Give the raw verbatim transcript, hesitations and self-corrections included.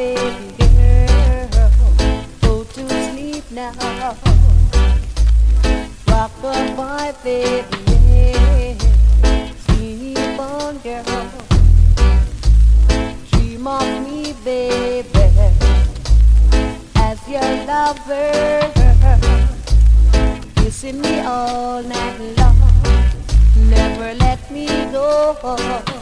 baby girl, go to sleep now. Rock the my baby, yeah. Sleep on, girl. Dream of me, baby, as your lover, kissing me all night long. Never let me go.